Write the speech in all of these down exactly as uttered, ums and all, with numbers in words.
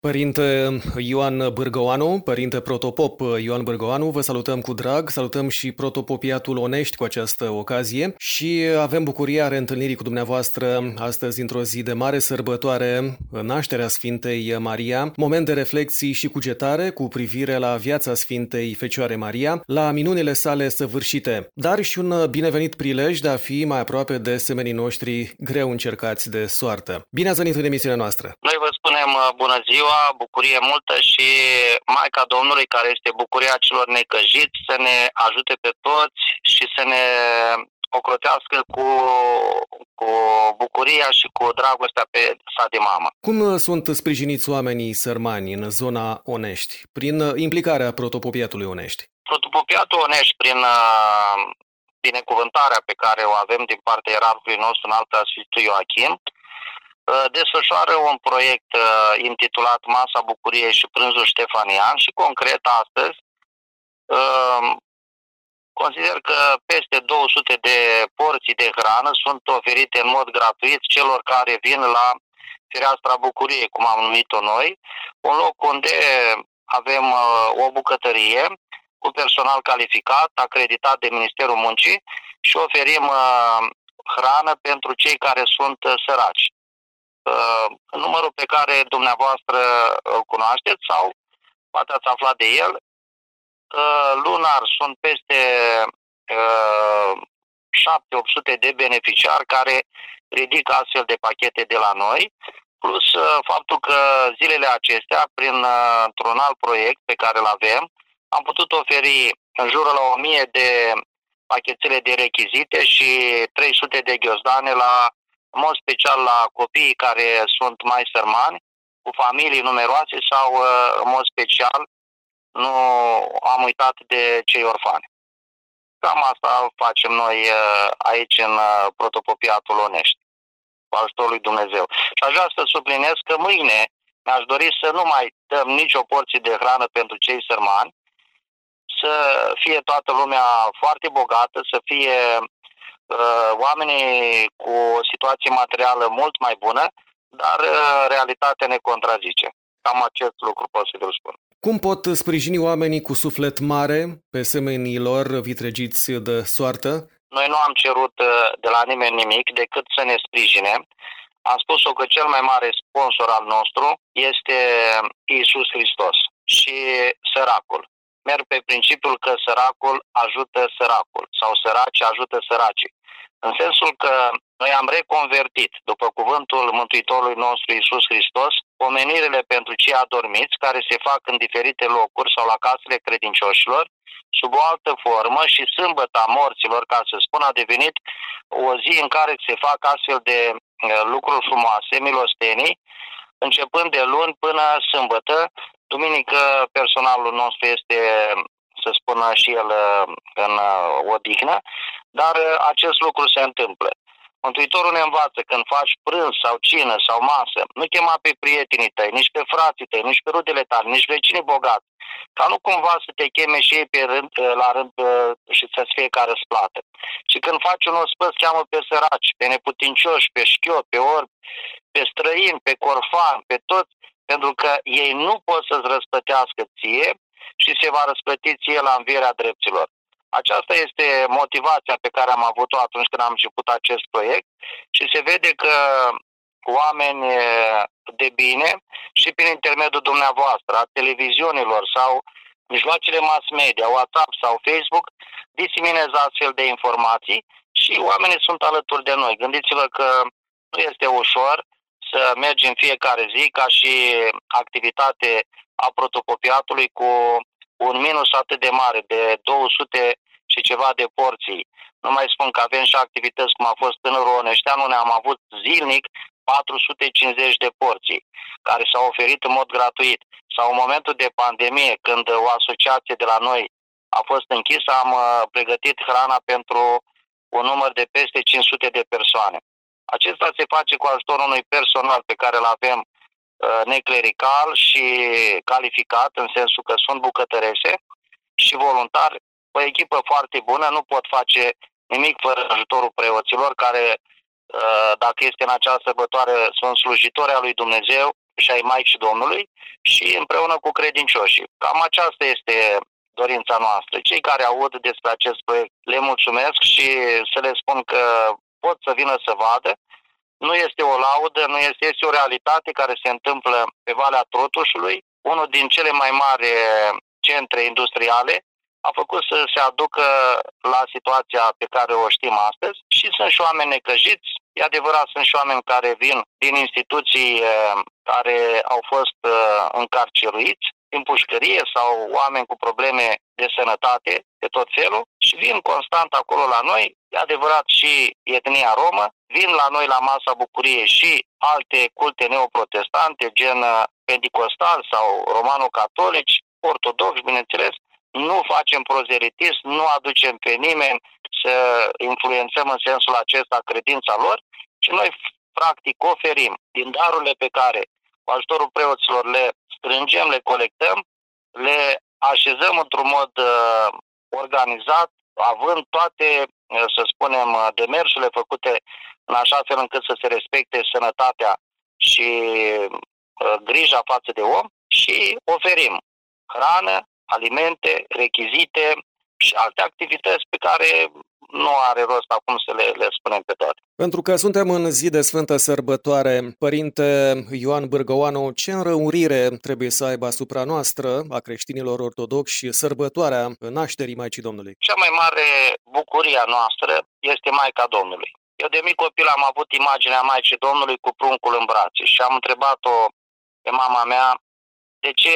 Părinte Ioan Bârgăoanu, Părinte Protopop Ioan Bârgăoanu, vă salutăm cu drag, salutăm și Protopopiatul Onești cu această ocazie și avem bucuria reîntâlnirii cu dumneavoastră astăzi într-o zi de mare sărbătoare, nașterea Sfintei Maria, moment de reflexii și cugetare cu privire la viața Sfintei Fecioare Maria, la minunile sale săvârșite, dar și un binevenit prilej de a fi mai aproape de semenii noștri greu încercați de soartă. Bine ați venit în emisiunea noastră! Noi vă spunem bună ziua, bucurie multă și Maica Domnului, care este bucuria celor necăjiți, să ne ajute pe toți și să ne ocrotească cu, cu bucuria și cu dragostea pe sa de mamă. Cum sunt sprijiniți oamenii sărmani în zona Onești, prin implicarea Protopopiatului Onești? Protopopiatul Onești, prin binecuvântarea pe care o avem din partea ierarhului nostru în alta Sfântul Ioachim, desfășoară un proiect intitulat Masa Bucuriei și Prânzul Ștefanian și concret astăzi consider că peste două sute de porții de hrană sunt oferite în mod gratuit celor care vin la Fereastra Bucuriei, cum am numit-o noi, un loc unde avem o bucătărie cu personal calificat, acreditat de Ministerul Muncii și oferim hrană pentru cei care sunt săraci. Numărul pe care dumneavoastră îl cunoașteți sau poate ați aflat de el, lunar sunt peste șapte opt sute de beneficiari care ridică astfel de pachete de la noi, plus faptul că zilele acestea, printr-un alt proiect pe care îl avem, am putut oferi în jurul la o mie de pachetele de rechizite și trei sute de ghiozdane la în mod special la copiii care sunt mai sărmani, cu familii numeroase sau, în mod special, nu am uitat de cei orfani. Cam asta facem noi aici în Protopopiatul Onești, cu ajutorul lui Dumnezeu. Și aș vrea să subliniez că mâine mi-aș dori să nu mai dăm nicio porție de hrană pentru cei sărmani, să fie toată lumea foarte bogată, să fie oamenii cu o situație materială mult mai bună, dar realitatea ne contrazice. Cam acest lucru pot să vă spun. Cum pot sprijini oamenii cu suflet mare pe semenii lor vitregiți de soartă? Noi nu am cerut de la nimeni nimic decât să ne sprijine. Am spus-o că cel mai mare sponsor al nostru este Iisus Hristos și săracul. Merg pe principiul că săracul ajută săracul sau săraci ajută săracii. În sensul că noi am reconvertit, după cuvântul Mântuitorului nostru Iisus Hristos, pomenirile pentru cei adormiți care se fac în diferite locuri sau la casele credincioșilor, sub o altă formă, și sâmbăta morților, ca să spun, a devenit o zi în care se fac astfel de lucruri frumoase, milostenii, începând de luni până sâmbătă. Duminică personalul nostru este, să spună și el, în odihnă, dar acest lucru se întâmplă. Mântuitorul ne învață când faci prânz sau cină sau masă, nu chema pe prietenii tăi, nici pe frații tăi, nici pe rudele tale, nici vecinii bogați, ca nu cumva să te cheme și ei pe rând, la rând și să-ți fie ca răsplată. Și când faci un ospăț, cheamă pe săraci, pe neputincioși, pe șchiopi, pe orbi, pe străini, pe corfani, pe toți, pentru că ei nu pot să-ți răsplătească ție și se va răsplăti ție la învierea drepților. Aceasta este motivația pe care am avut-o atunci când am început acest proiect și se vede că oameni de bine și prin intermediul dumneavoastră, a televiziunilor sau mijloacele mass media, WhatsApp sau Facebook, diseminează astfel de informații și oamenii sunt alături de noi. Gândiți-vă că nu este ușor să mergi în fiecare zi ca și activitate a Protopopiatului cu un minus atât de mare, de două sute și ceva de porții. Nu mai spun că avem și activități cum a fost Tânărul Oneștean, unde am avut zilnic patru sute cincizeci de porții, care s-au oferit în mod gratuit. Sau în momentul de pandemie, când o asociație de la noi a fost închisă, am pregătit hrana pentru un număr de peste cinci sute de persoane. Acesta se face cu ajutorul unui personal pe care îl avem neclerical și calificat, în sensul că sunt bucătărese și voluntari, o echipă foarte bună. Nu pot face nimic fără ajutorul preoților care, dacă este în această sărbătoare, sunt slujitori al lui Dumnezeu și ai Maicii Domnului și împreună cu credincioșii. Cam aceasta este dorința noastră. Cei care aud despre acest proiect le mulțumesc și să le spun că pot să vină să vadă. Nu este o laudă, nu este, este o realitate care se întâmplă pe Valea Trotușului. Unul din cele mai mari centre industriale a făcut să se aducă la situația pe care o știm astăzi și sunt și oameni necăjiți. E adevărat, sunt și oameni care vin din instituții care au fost încarceruiți, din pușcărie sau oameni cu probleme de sănătate de tot felul și vin constant acolo la noi. E adevărat și etnia romă, vin la noi la masa bucuriei și alte culte neoprotestante, gen pentecostal sau romano-catolici, ortodoxi, bineînțeles. Nu facem prozelitism, nu aducem pe nimeni să influențăm în sensul acesta credința lor, ci noi practic oferim din darurile pe care cu ajutorul preoților le strângem, le colectăm, le așezăm într-un mod uh, organizat, având toate, uh, să spunem, demersurile făcute în așa fel încât să se respecte sănătatea și uh, grija față de om și oferim hrană, alimente, rechizite și alte activități pe care nu are rost acum să le, le spunem pe toate. Pentru că suntem în zi de Sfântă Sărbătoare, Părinte Ioan Bârgăoanu, ce înrăurire trebuie să aibă asupra noastră, a creștinilor ortodoxi, sărbătoarea nașterii Maicii Domnului? Cea mai mare bucurie a noastră este Maica Domnului. Eu de mic copil am avut imaginea Maicii Domnului cu pruncul în brațe și am întrebat-o pe mama mea de ce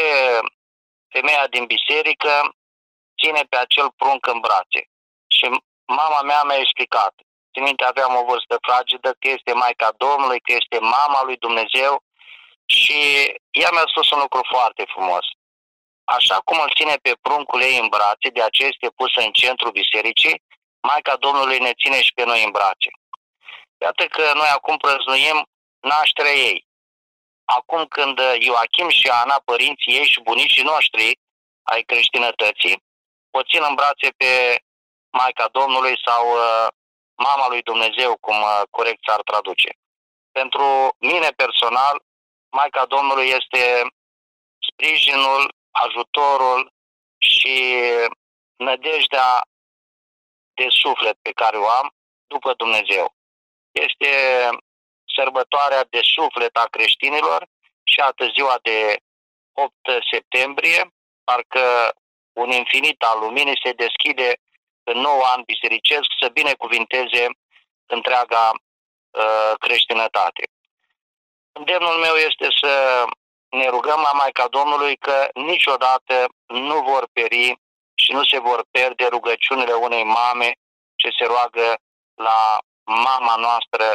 femeia din biserică ține pe acel prunc în brațe. Și mama mea mi-a explicat. Țin minte, aveam o vârstă fragedă, că este Maica Domnului, că este mama lui Dumnezeu și ea mi-a spus un lucru foarte frumos. Așa cum îl ține pe pruncul ei în brațe, de aceea este pusă în centrul bisericii, Maica Domnului ne ține și pe noi în brațe. Iată că noi acum prăznuim nașterea ei. Acum când Ioachim și Ana, părinții ei și bunicii noștri ai creștinătății, o țin în brațe pe Maica Domnului sau uh, Mama lui Dumnezeu, cum uh, corect s-ar traduce. Pentru mine personal, Maica Domnului este sprijinul, ajutorul și nădejdea de suflet pe care o am după Dumnezeu. Este sărbătoarea de suflet a creștinilor și atât ziua de opt septembrie, parcă un infinit al luminii se deschide în nou an bisericesc să binecuvinteze întreaga uh, creștinătate. Îndemnul meu este să ne rugăm la Maica Domnului că niciodată nu vor peri și nu se vor pierde rugăciunile unei mame ce se roagă la mama noastră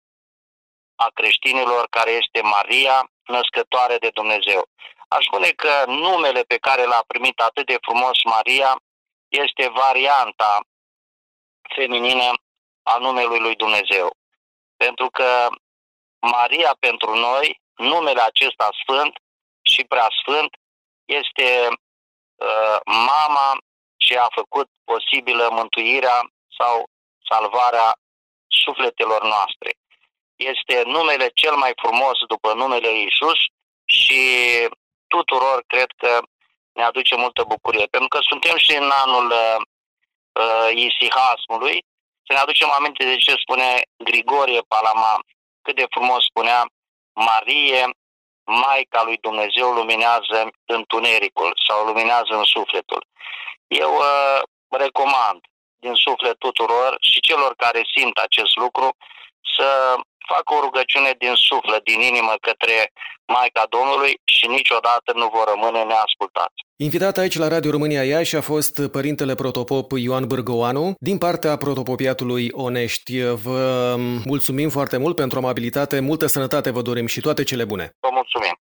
a creștinilor, care este Maria, născătoare de Dumnezeu. Aș spune că numele pe care l-a primit atât de frumos Maria este varianta feminină a numelui lui Dumnezeu. Pentru că Maria pentru noi, numele acesta sfânt și preasfânt, este uh, mama ce a făcut posibilă mântuirea sau salvarea sufletelor noastre. Este numele cel mai frumos după numele Iisus și tuturor cred că ne aduce multă bucurie. Pentru că suntem și în anul uh, isihasmului, să ne aducem aminte de ce spune Grigorie Palama, cât de frumos spunea: Marie, Maica lui Dumnezeu, luminează întunericul sau luminează în sufletul. Eu uh, recomand din suflet tuturor și celor care simt acest lucru să facă o rugăciune din suflet, din inimă către Maica Domnului și niciodată nu vor rămâne neascultați. Invitat aici la Radio România Iași a fost părintele protopop Ioan Bârgăoanu din partea protopopiatului Onești. Vă mulțumim foarte mult pentru amabilitate, multă sănătate vă dorim și toate cele bune. Vă mulțumim.